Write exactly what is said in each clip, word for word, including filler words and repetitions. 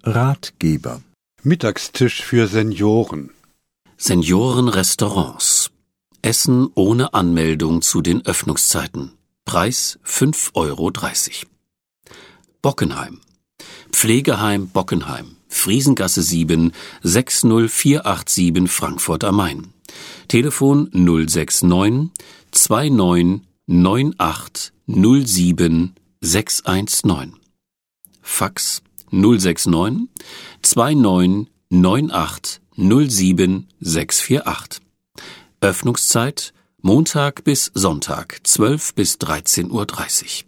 Ratgeber. Mittagstisch für Senioren. Seniorenrestaurants. Essen ohne Anmeldung zu den Öffnungszeiten. Preis fünf Euro dreißig. Bockenheim. Pflegeheim Bockenheim. Friesengasse sieben, sechs null vier acht sieben Frankfurt am Main. Telefon null sechs neun zwei neun neun acht null sieben sechs eins neun. Fax null sechs neun zwei neun neun acht null sieben sechs vier acht. Öffnungszeit Montag bis Sonntag zwölf bis dreizehn Uhr dreißig.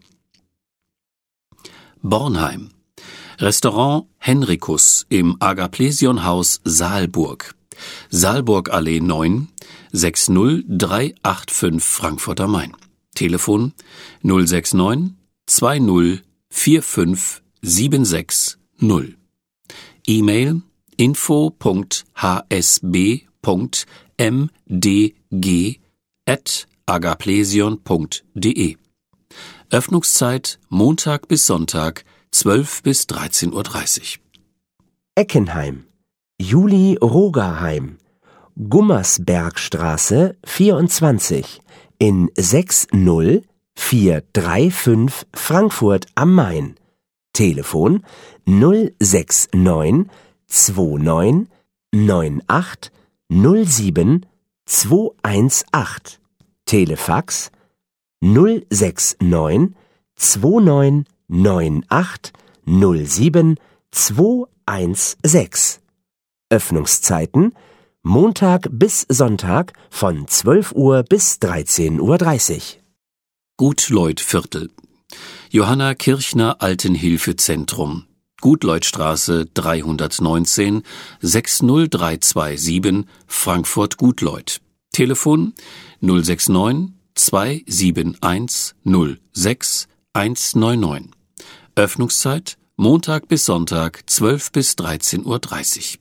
Bornheim. Restaurant Henricus im Agaplesionhaus Saalburg. Saalburgallee neun, sechs null drei acht fünf Frankfurt am Main. Telefon null sechs neun zwei null vier fünf sieben sechs null. E-Mail info punkt h s b punkt m d g at agaplesion punkt d e. Öffnungszeit Montag bis Sonntag zwölf bis dreizehn Uhr dreißig. Eckenheim. Juli Rogerheim. Gummersbergstraße vierundzwanzig in sechs null vier drei fünf Frankfurt am Main. Telefon null sechs neun zwei neun neun acht null sieben zwei eins acht. Telefax null sechs neun zwei neun neun acht null sieben zwei eins sechs. Öffnungszeiten Montag bis Sonntag von zwölf Uhr bis dreizehn Uhr dreißig. Gutleut-Viertel. Johanna Kirchner Altenhilfezentrum. Gutleutstraße dreihundertneunzehn sechs null drei zwei sieben Frankfurt Gutleut. Telefon null sechs neun zwei sieben eins null sechs eins neun neun. Öffnungszeit Montag bis Sonntag zwölf bis dreizehn Uhr dreißig.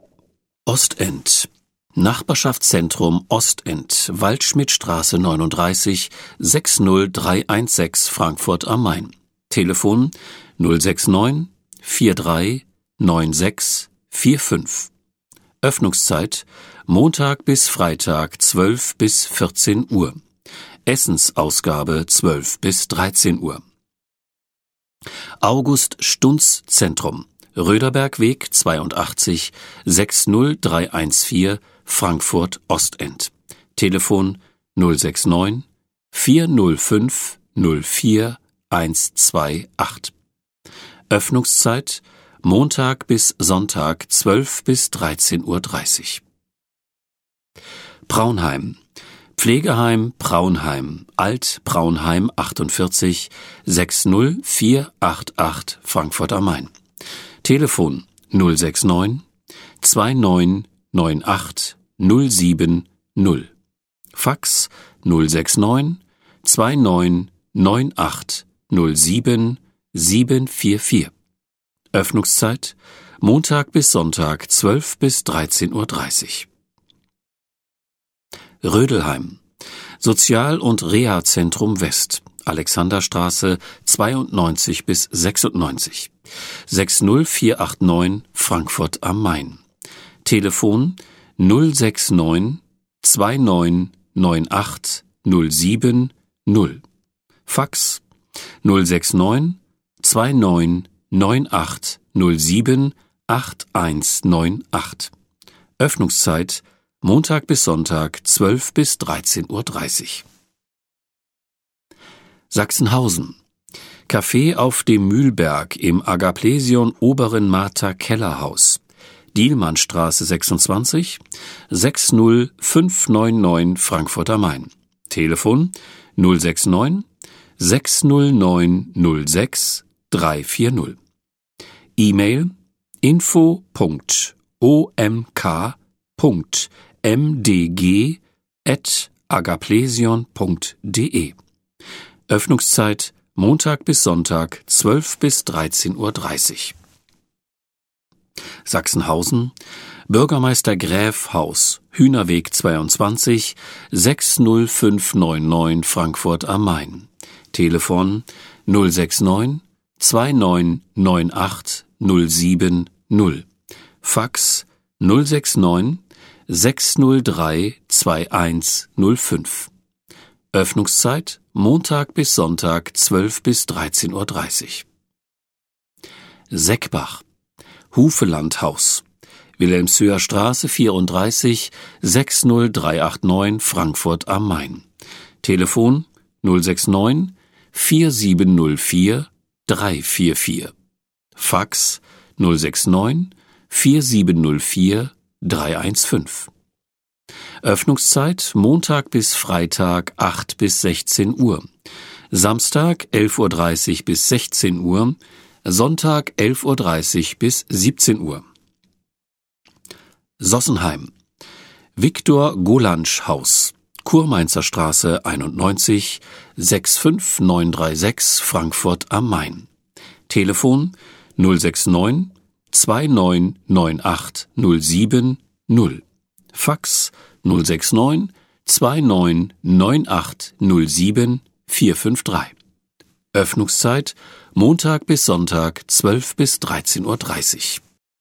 Ostend. Nachbarschaftszentrum Ostend, Waldschmidtstraße neununddreißig sechs null drei eins sechs Frankfurt am Main. Telefon null sechs neun vier drei neun sechs vier fünf. Öffnungszeit Montag bis Freitag zwölf bis vierzehn Uhr. Essensausgabe zwölf bis dreizehn Uhr. August Stunz Zentrum. Röderbergweg zweiundachtzig sechs null drei eins vier Frankfurt Ostend. Telefon null sechs neun vier null fünf null vier eins zwei acht. Öffnungszeit Montag bis Sonntag zwölf bis dreizehn Uhr dreißig. Braunheim. Pflegeheim Braunheim, Alt Braunheim achtundvierzig sechs null vier acht acht Frankfurt am Main. Telefon null sechs neun zwei neun neun acht null sieben null. Fax null sechs neun zwei neun neun acht null sieben sieben vier vier. Öffnungszeit Montag bis Sonntag zwölf bis dreizehn Uhr dreißig. Rödelheim. Sozial- und Reha-Zentrum West. Alexanderstraße zweiundneunzig bis sechsundneunzig. sechs null vier acht neun Frankfurt am Main. Telefon null sechs neun zwei neun neun acht null sieben null. Fax null sechs neun zwei neun neun acht null sieben acht eins neun acht. Öffnungszeit Montag bis Sonntag zwölf bis dreizehn Uhr dreißig. Sachsenhausen. Café auf dem Mühlberg im Agaplesion Oberen Martha Kellerhaus. Dielmannstraße sechsundzwanzig sechs null fünf neun neun Frankfurt am Main. Telefon null sechs neun sechs null neun null sechs drei vier null. E-Mail info punkt o m k punkt m d g at agaplesion punkt d e. Öffnungszeit Montag bis Sonntag zwölf bis dreizehn Uhr dreißig. Sachsenhausen. Bürgermeister Gräf Haus, Hühnerweg zweiundzwanzig sechs null fünf neun neun Frankfurt am Main. Telefon null sechs neun zwei neun neun acht null sieben null. Fax null sechs neun sechs null drei zwei eins null fünf. Öffnungszeit Montag bis Sonntag zwölf bis dreizehn Uhr dreißig. Seckbach, Hufelandhaus, Wilhelmshöher Straße vierunddreißig sechs null drei acht neun Frankfurt am Main. Telefon null sechs neun vier sieben null vier drei vier vier. Fax null sechs neun vier sieben null vier drei eins fünf. Öffnungszeit Montag bis Freitag acht bis sechzehn Uhr. Samstag elf Uhr dreißig bis sechzehn Uhr. Sonntag elf Uhr dreißig bis siebzehn Uhr. Sossenheim, Viktor Golansch Haus, Kurmainzer Straße einundneunzig sechs fünf neun drei sechs Frankfurt am Main. Telefon null sechs neun zwei neun neun acht null sieben null. Fax null sechs neun zwei neun neun acht null sieben vier fünf drei. Öffnungszeit Montag bis Sonntag zwölf bis dreizehn Uhr dreißig.